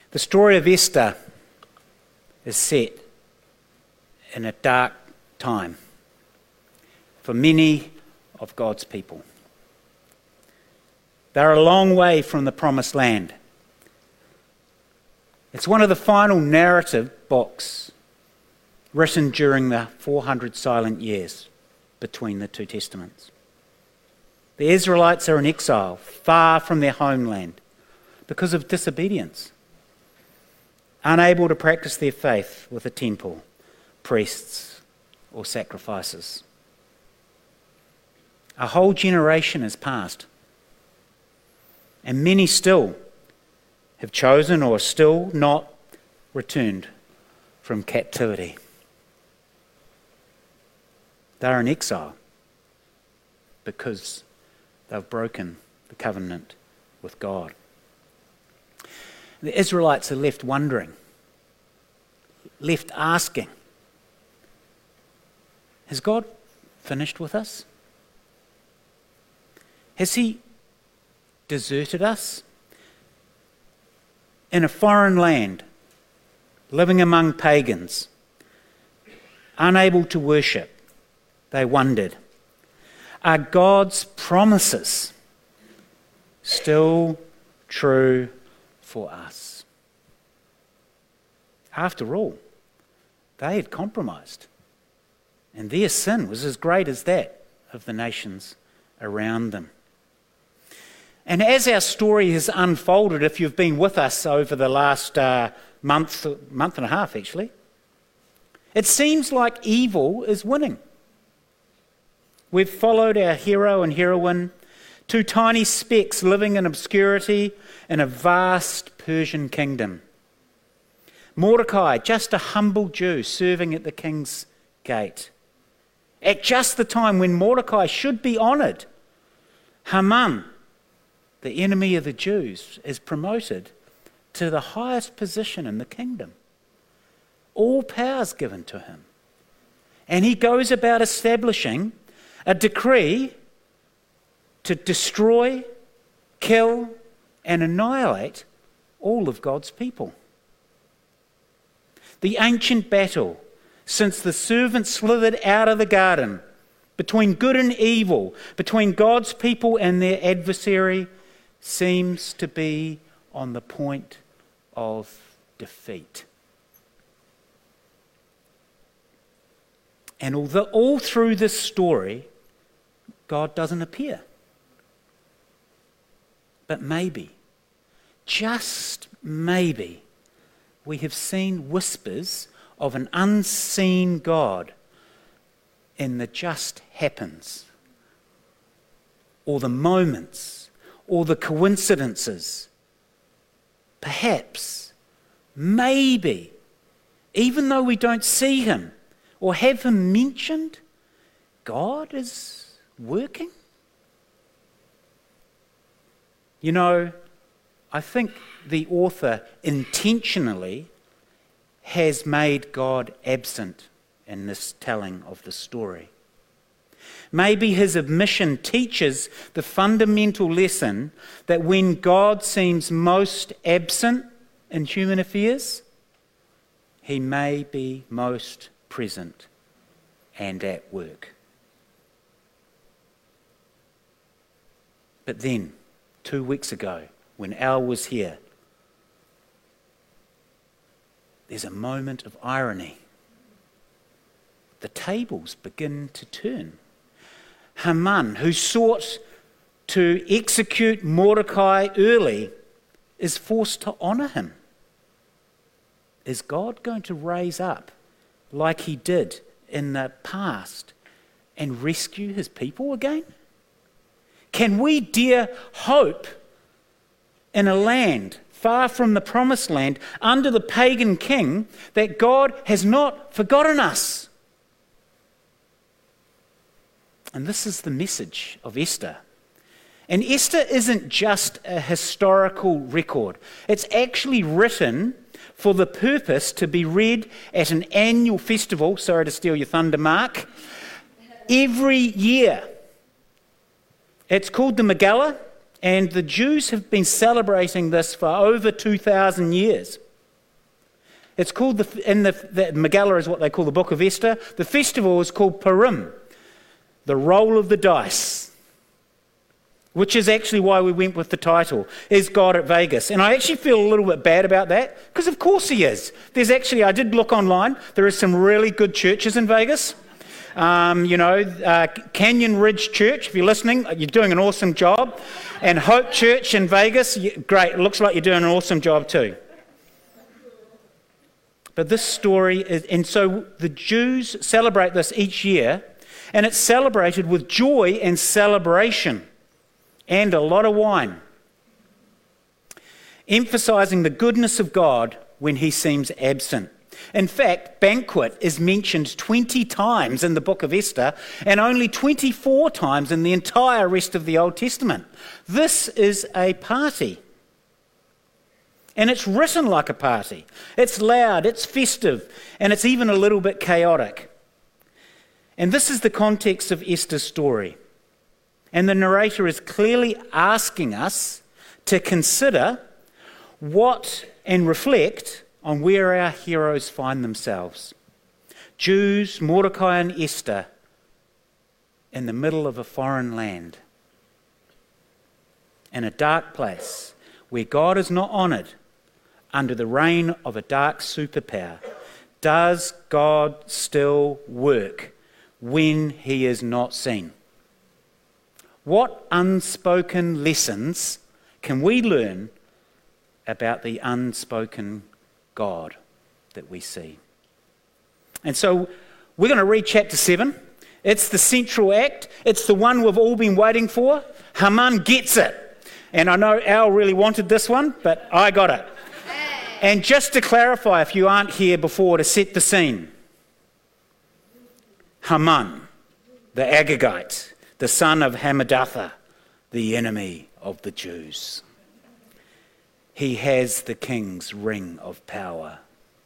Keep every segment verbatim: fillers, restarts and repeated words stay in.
The story of Esther is set in a dark time for many of God's people. They're a long way from the promised land. It's one of the final narrative books written during the four hundred silent years between the two testaments. The Israelites are in exile, far from their homeland, because of disobedience, unable to practice their faith with a temple, priests, or sacrifices. A whole generation has passed, and many still have chosen or are still not returned from captivity. They're in exile because they've broken the covenant with God. The Israelites are left wondering, left asking, has God finished with us? Has he deserted us? In a foreign land, living among pagans, unable to worship, they wondered, are God's promises still true for us? After all, they had compromised, and their sin was as great as that of the nations around them. And as our story has unfolded, if you've been with us over the last uh, month, month and a half actually, it seems like evil is winning. We've followed our hero and heroine, two tiny specks living in obscurity in a vast Persian kingdom. Mordecai, just a humble Jew serving at the king's gate. At just the time when Mordecai should be honoured, Haman, the enemy of the Jews, is promoted to the highest position in the kingdom. All powers given to him. And he goes about establishing a decree to destroy, kill, and annihilate all of God's people. The ancient battle, since the servant slithered out of the garden, between good and evil, between God's people and their adversary, seems to be on the point of defeat. And although all through this story, God doesn't appear. But maybe, just maybe, we have seen whispers of an unseen God in the just happens, or the moments, or the coincidences. Perhaps, maybe, even though we don't see him or have him mentioned, God is working. You know, I think the author intentionally has made God absent in this telling of the story. Maybe his omission teaches the fundamental lesson that when God seems most absent in human affairs, he may be most present and at work. But then, two weeks ago, when Al was here, there's a moment of irony. The tables begin to turn. Haman, who sought to execute Mordecai early, is forced to honour him. Is God going to raise up like he did in the past and rescue his people again? Can we dare hope in a land far from the promised land under the pagan king that God has not forgotten us? And this is the message of Esther. And Esther isn't just a historical record. It's actually written for the purpose to be read at an annual festival, sorry to steal your thunder, Mark, every year. It's called the Megillah, And the Jews have been celebrating this for over two thousand years. It's called, the, in the, the Megillah is what they call the Book of Esther. The festival is called Purim, the roll of the dice, which is actually why we went with the title, Is God at Vegas? And I actually feel a little bit bad about that, because of course he is. There's actually, I did look online, there are some really good churches in Vegas. Um, you know, uh, Canyon Ridge Church, if you're listening, you're doing an awesome job. And Hope Church in Vegas, great, it looks like you're doing an awesome job too. But this story is, and so the Jews celebrate this each year, and it's celebrated with joy and celebration and a lot of wine, emphasizing the goodness of God when he seems absent. In fact, banquet is mentioned twenty times in the book of Esther and only twenty-four times in the entire rest of the Old Testament. This is a party. And it's written like a party. It's loud, it's festive, and it's even a little bit chaotic. And this is the context of Esther's story. And the narrator is clearly asking us to consider what and reflect on where our heroes find themselves. Jews, Mordecai and Esther, in the middle of a foreign land, in a dark place where God is not honoured, under the reign of a dark superpower. Does God still work when he is not seen? What unspoken lessons can we learn about the unspoken God that we see? And so we're going to read chapter seven. It's the central act. It's the one we've all been waiting for. Haman gets it. And I know Al really wanted this one, but I got it. And just to clarify, if you aren't here before, to set the scene, Haman, the Agagite, the son of Hammedatha, the enemy of the Jews. He has the king's ring of power.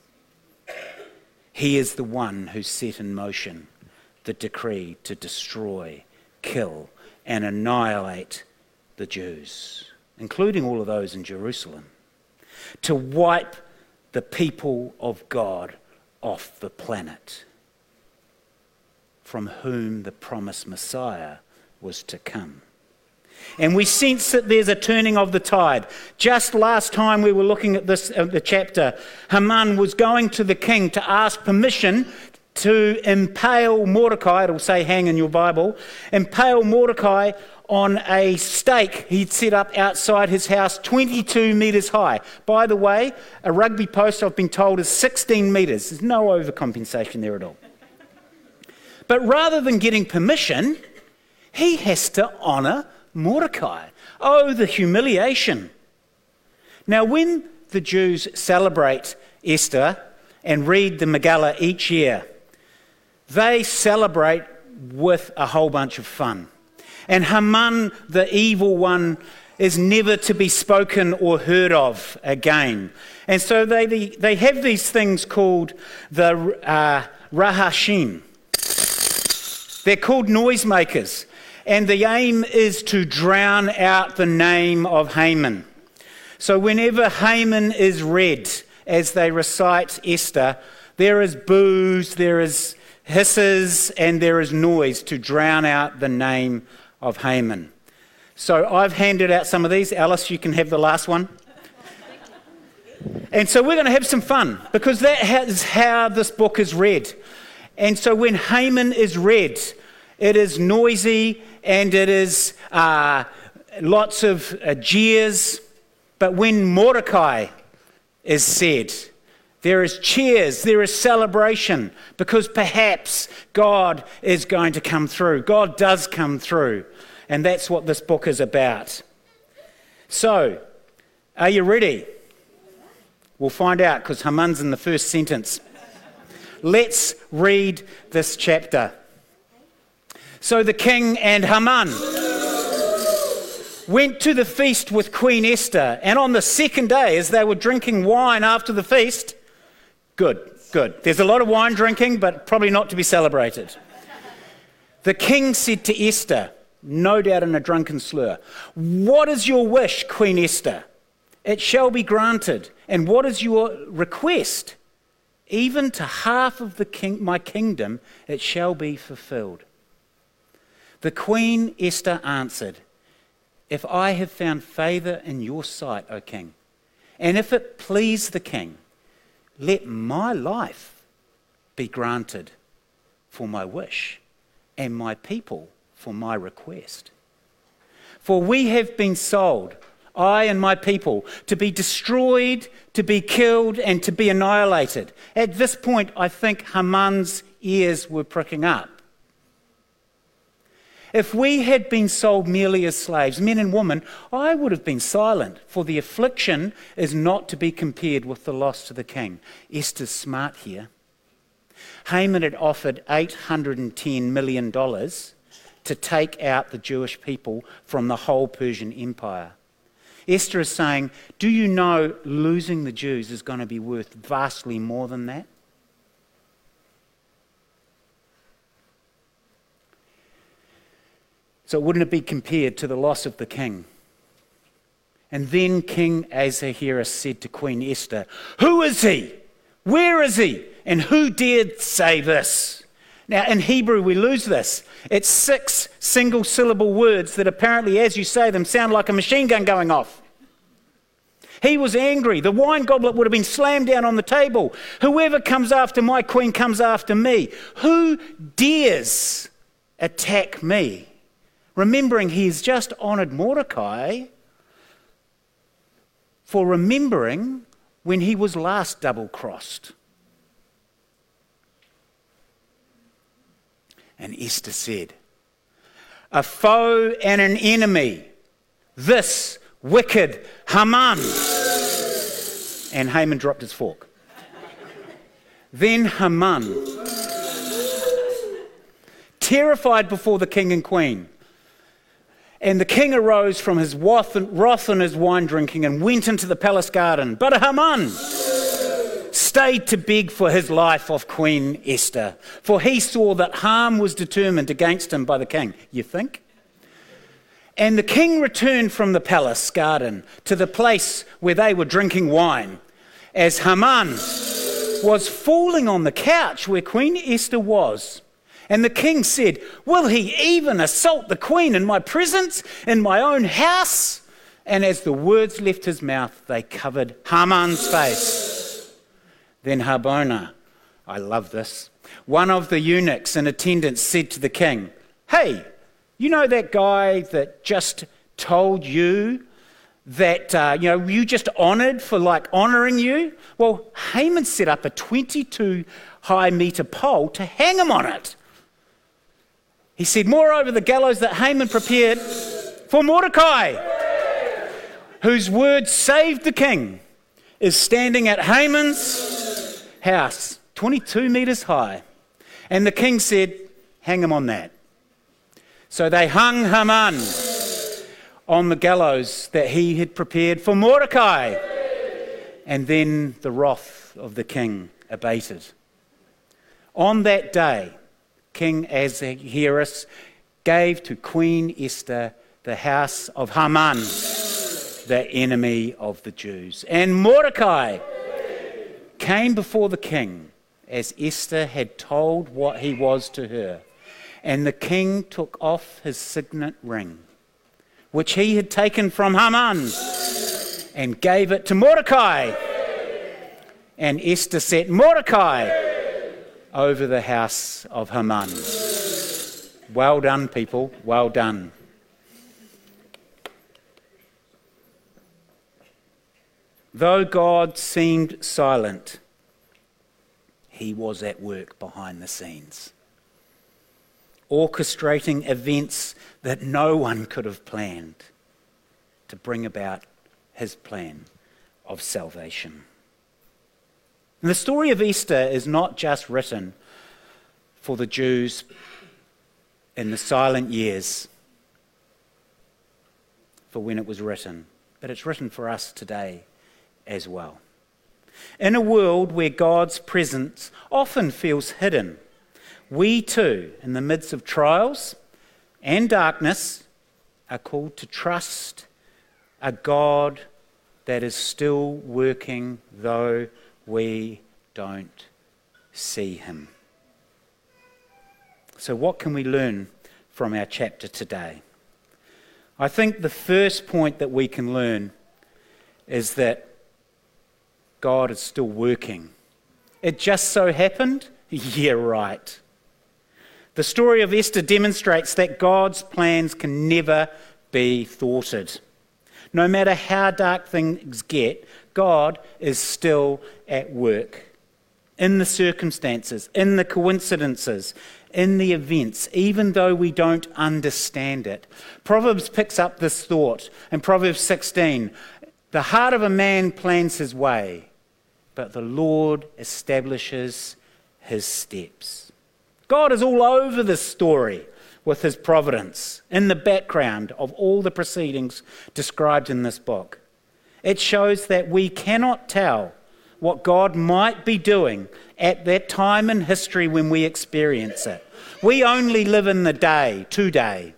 He is the one who set in motion the decree to destroy, kill, and annihilate the Jews, including all of those in Jerusalem, to wipe the people of God off the planet, from whom the promised Messiah was to come. And we sense that there's a turning of the tide. Just last time we were looking at this uh, the chapter, Haman was going to the king to ask permission to impale Mordecai, it'll say hang in your Bible, impale Mordecai on a stake he'd set up outside his house, twenty-two metres high. By the way, a rugby post, I've been told, is sixteen metres. There's no overcompensation there at all. But rather than getting permission, he has to honour Mordecai. Oh, the humiliation. Now, when the Jews celebrate Esther and read the Megillah each year, they celebrate with a whole bunch of fun. And Haman, the evil one, is never to be spoken or heard of again. And so they they have these things called the uh, Rahashim. They're called noisemakers. And the aim is to drown out the name of Haman. So whenever Haman is read as they recite Esther, there is boos, there is hisses, and there is noise to drown out the name of Haman. So I've handed out some of these. Alice, you can have the last one. And so we're going to have some fun, because that is how this book is read. And so when Haman is read, it is noisy and it is uh, lots of uh, jeers. But when Mordecai is said, there is cheers, there is celebration, because perhaps God is going to come through. God does come through. And that's what this book is about. So, are you ready? We'll find out, because Haman's in the first sentence. Let's read this chapter. So the king and Haman went to the feast with Queen Esther, and on the second day, as they were drinking wine after the feast, good, good. There's a lot of wine drinking, but probably not to be celebrated. The king said to Esther, no doubt in a drunken slur. "What is your wish, Queen Esther? It shall be granted. And what is your request? Even to half of the king, my kingdom, it shall be fulfilled." The Queen Esther answered, "If I have found favour in your sight, O king, and if it please the king, let my life be granted for my wish, and my people for my request. For we have been sold, I and my people, to be destroyed, to be killed, and to be annihilated." At this point, I think Haman's ears were pricking up. "If we had been sold merely as slaves, men and women, I would have been silent, for the affliction is not to be compared with the loss to the king." Esther's smart here. Haman had offered eight hundred ten million dollars to take out the Jewish people from the whole Persian Empire. Esther is saying, do you know losing the Jews is going to be worth vastly more than that? So wouldn't it be compared to the loss of the king? And then King Ahasuerus said to Queen Esther, "Who is he? Where is he? And who dared say this?" Now in Hebrew we lose this. It's six single syllable words that apparently as you say them sound like a machine gun going off. He was angry. The wine goblet would have been slammed down on the table. "Whoever comes after my queen comes after me. Who dares attack me?" Remembering he's just honoured Mordecai for remembering when he was last double-crossed. And Esther said, "A foe and an enemy, this wicked Haman." And Haman dropped his fork. Then Haman, terrified before the king and queen, and the king arose from his wrath and his wine drinking and went into the palace garden. But Haman stayed to beg for his life of Queen Esther, for he saw that harm was determined against him by the king. You think? And the king returned from the palace garden to the place where they were drinking wine, as Haman was falling on the couch where Queen Esther was. And the king said, "Will he even assault the queen in my presence, in my own house?" And as the words left his mouth, they covered Haman's face. Then Harbona, I love this, one of the eunuchs in attendance said to the king, "Hey, you know that guy that just told you that, uh, you know, you just honoured for like honouring you? Well, Haman set up a twenty-two high metre pole to hang him on it." He said, "Moreover, the gallows that Haman prepared for Mordecai, whose word saved the king, is standing at Haman's house, twenty-two metres high." And the king said, "Hang him on that." So they hung Haman on the gallows that he had prepared for Mordecai. And then the wrath of the king abated. On that day, King Ahasuerus gave to Queen Esther the house of Haman, the enemy of the Jews. And Mordecai came before the king as Esther had told what he was to her. And the king took off his signet ring, which he had taken from Haman, and gave it to Mordecai. And Esther set Mordecai over the house of Haman. Well done, people. Well done. Though God seemed silent, he was at work behind the scenes, orchestrating events that no one could have planned to bring about his plan of salvation. And the story of Esther is not just written for the Jews in the silent years for when it was written, but it's written for us today as well. In a world where God's presence often feels hidden, we too, in the midst of trials and darkness are called to trust a God that is still working though we don't see him. So what can we learn from our chapter today? I think the first point that we can learn is that God is still working. It just so happened? Yeah, right. The story of Esther demonstrates that God's plans can never be thwarted. No matter how dark things get, God is still at work. In the circumstances, in the coincidences, in the events, even though we don't understand it. Proverbs picks up this thought in Proverbs sixteen. The heart of a man plans his way, but the Lord establishes his steps. God is all over this story with his providence in the background of all the proceedings described in this book. It shows that we cannot tell what God might be doing at that time in history when we experience it. We only live in the day, today.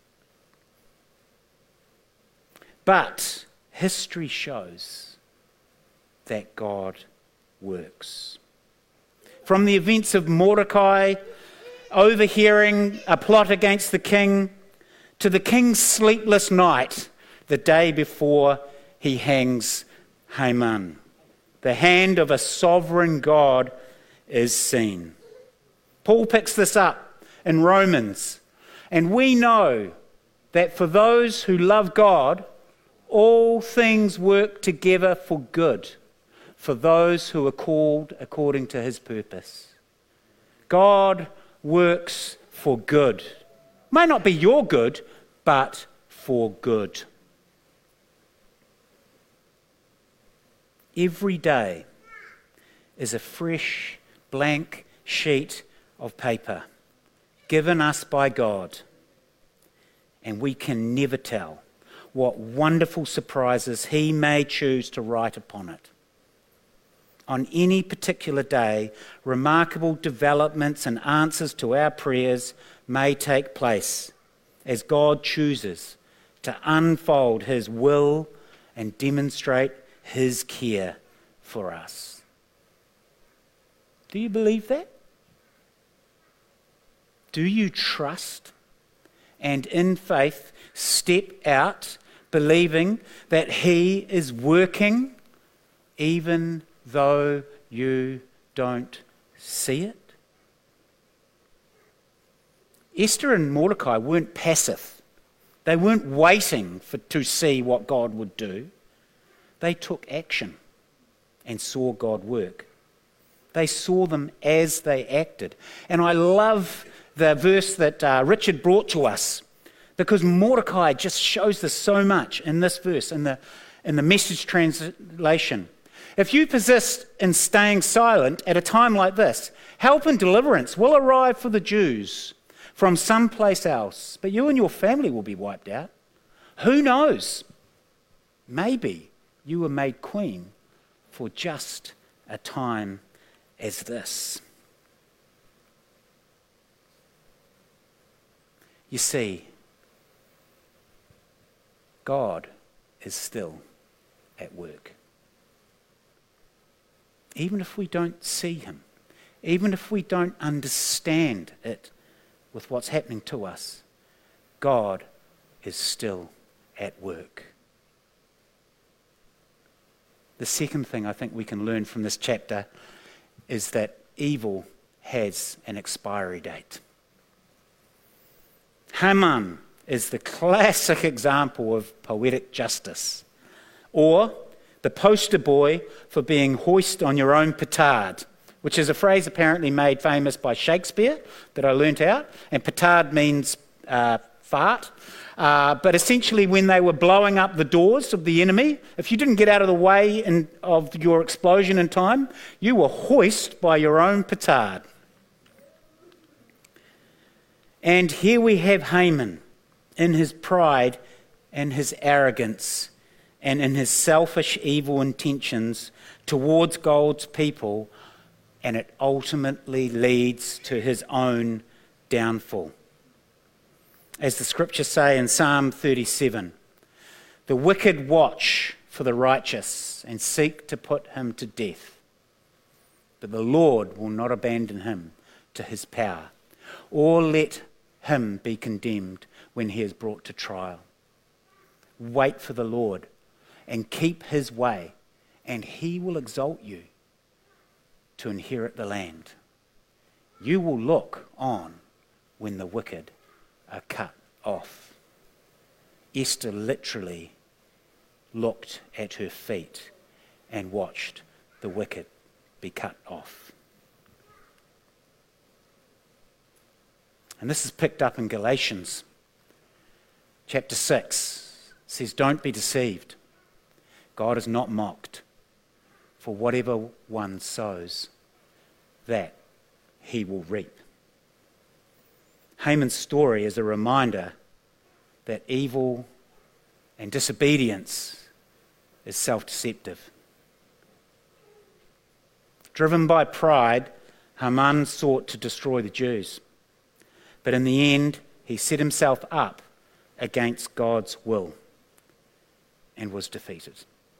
But history shows that God works. From the events of Mordecai overhearing a plot against the king, to the king's sleepless night the day before he hangs Haman, the hand of a sovereign God is seen. Paul picks this up in Romans, and we know that for those who love God, all things work together for good, for those who are called according to his purpose. God works for good. May not be your good, but for good. Every day is a fresh, blank sheet of paper given us by God, and we can never tell what wonderful surprises he may choose to write upon it. On any particular day, remarkable developments and answers to our prayers may take place as God chooses to unfold his will and demonstrate his care for us. Do you believe that? Do you trust and in faith step out believing that he is working even though you don't see it? Esther and Mordecai weren't passive. They weren't waiting for, to see what God would do. They took action and saw God work. They saw them as they acted. And I love the verse that uh, Richard brought to us, because Mordecai just shows this so much in this verse, in the, in the Message translation. If you persist in staying silent at a time like this, help and deliverance will arrive for the Jews from someplace else, but you and your family will be wiped out. Who knows? Maybe you were made queen for just a time as this. You see, God is still at work. Even if we don't see him, even if we don't understand it with what's happening to us, God is still at work. The second thing I think we can learn from this chapter is that evil has an expiry date. Haman is the classic example of poetic justice, or the poster boy for being hoist on your own petard, which is a phrase apparently made famous by Shakespeare that I learnt out, and petard means uh, fart. Uh, but essentially when they were blowing up the doors of the enemy, if you didn't get out of the way in, of your explosion in time, you were hoist by your own petard. And here we have Haman in his pride and his arrogance and in his selfish evil intentions towards God's people, and it ultimately leads to his own downfall. As the scriptures say in Psalm thirty-seven, the wicked watch for the righteous and seek to put him to death, but the Lord will not abandon him to his power, or let him be condemned when he is brought to trial. Wait for the Lord and keep his way, and he will exalt you to inherit the land. You will look on when the wicked are cut off. Esther literally looked at her feet and watched the wicked be cut off. And this is picked up in Galatians chapter six. It says, "Don't be deceived. God is not mocked. For whatever one sows, that he will reap." Haman's story is a reminder that evil and disobedience is self-deceptive. Driven by pride, Haman sought to destroy the Jews. But in the end, he set himself up against God's will and was defeated.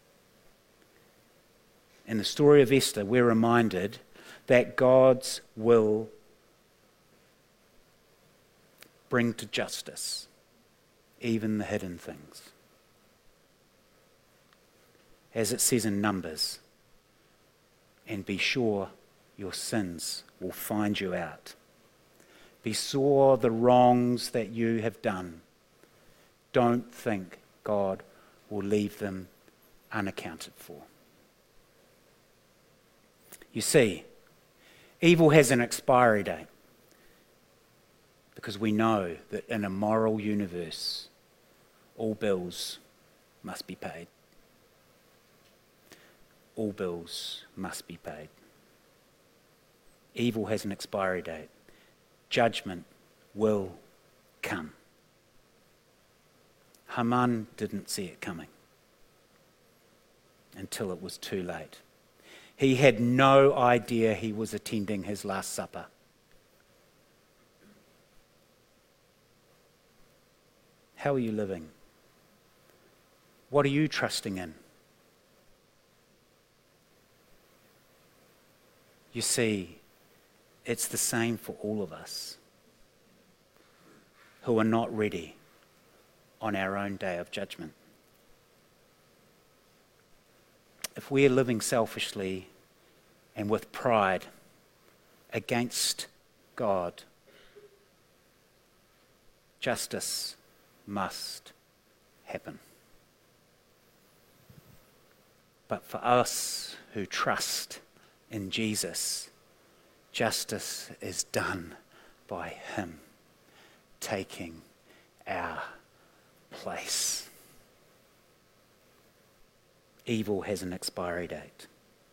In the story of Esther, we're reminded that God's will bring to justice even the hidden things. As it says in Numbers, "And be sure your sins will find you out. Be sore the wrongs that you have done. Don't think God will leave them unaccounted for." You see, evil has an expiry date because we know that in a moral universe, all bills must be paid. All bills must be paid. Evil has an expiry date. Judgment will come. Haman didn't see it coming until it was too late. He had no idea he was attending his Last Supper. How are you living? What are you trusting in? You see, it's the same for all of us who are not ready on our own day of judgment. If we are living selfishly and with pride against God, justice must happen. But for us who trust in Jesus, justice is done by him taking our place. Evil has an expiry date.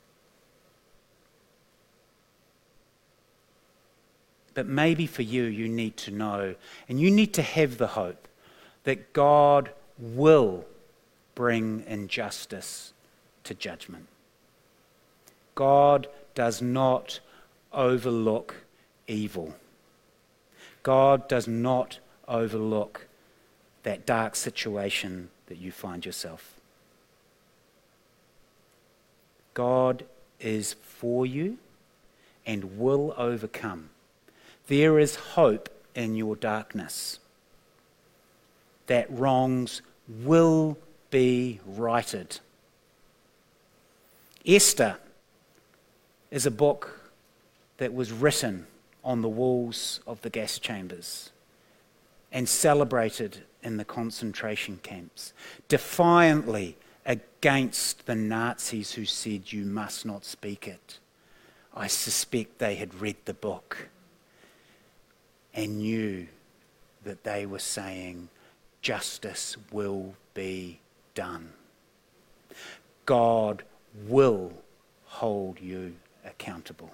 But maybe for you, you need to know, and you need to have the hope that God will bring injustice to judgment. God does not overlook evil. God does not overlook that dark situation that you find yourself. God is for you and will overcome. There is hope in your darkness. That wrongs will be righted. Esther is a book that was written on the walls of the gas chambers and celebrated in the concentration camps, defiantly against the Nazis who said you must not speak it. I suspect they had read the book and knew that they were saying justice will be done. God will hold you accountable.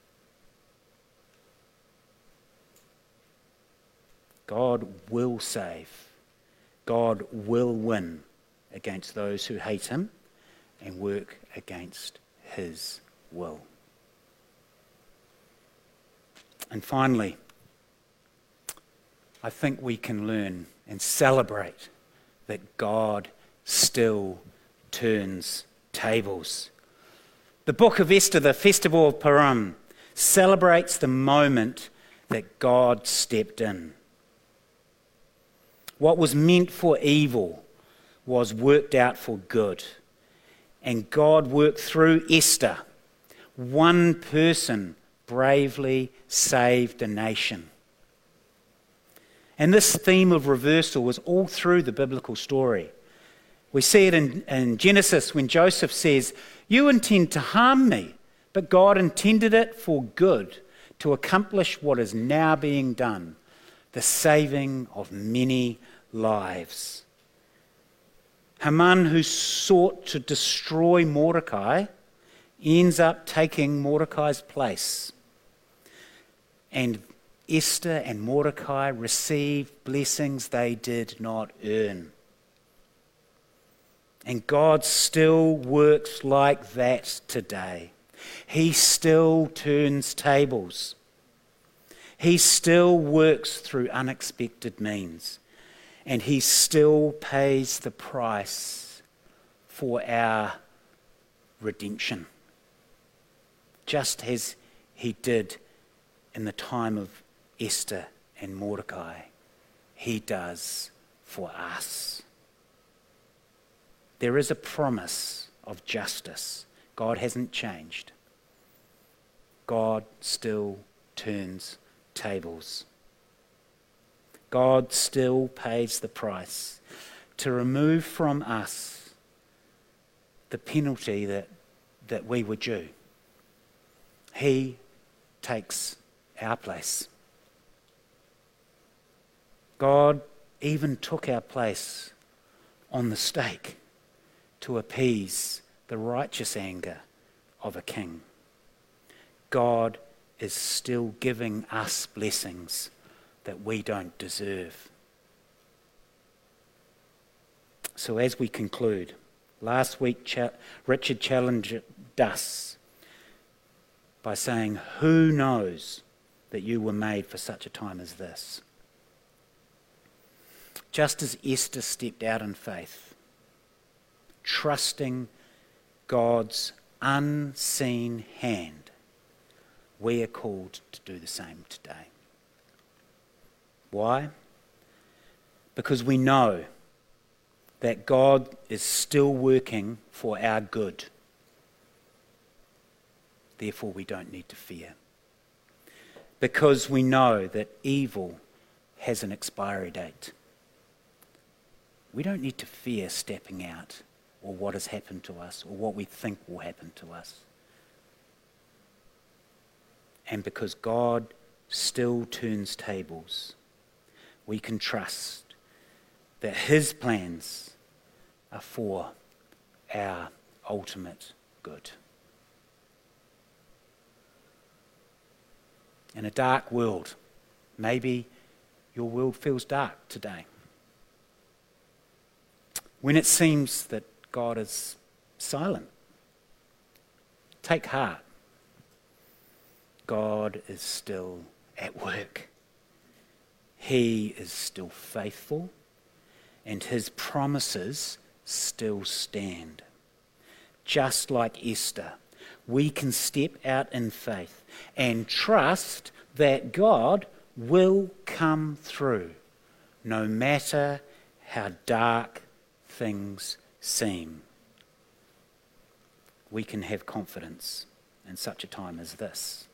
God will save. God will win against those who hate him and work against his will. And finally, I think we can learn and celebrate that God still turns tables. The book of Esther, the festival of Purim, celebrates the moment that God stepped in. What was meant for evil was worked out for good. And God worked through Esther. One person bravely saved a nation. And this theme of reversal was all through the biblical story. We see it in, in Genesis when Joseph says, "You intend to harm me, but God intended it for good, to accomplish what is now being done, the saving of many lives." Haman, who sought to destroy Mordecai, ends up taking Mordecai's place. And Esther and Mordecai received blessings they did not earn. And God still works like that today. He still turns tables. He still works through unexpected means. And he still pays the price for our redemption. Just as he did in the time of Esther and Mordecai, he does for us. There is a promise of justice. God hasn't changed. God still turns tables. God still pays the price to remove from us the penalty that, that we were due. He takes our place. God even took our place on the stake to appease the righteous anger of a king. God is still giving us blessings that we don't deserve. So as we conclude, last week cha- Richard challenged us by saying, "Who knows that you were made for such a time as this?" Just as Esther stepped out in faith, trusting God's unseen hand, we are called to do the same today. Why? Because we know that God is still working for our good. Therefore, we don't need to fear. Because we know that evil has an expiry date. We don't need to fear stepping out or what has happened to us or what we think will happen to us. And because God still turns tables, we can trust that his plans are for our ultimate good. In a dark world, maybe your world feels dark today. When it seems that God is silent, take heart. God is still at work. He is still faithful, and his promises still stand. Just like Esther, we can step out in faith and trust that God will come through, no matter how dark things seem. We can have confidence in such a time as this.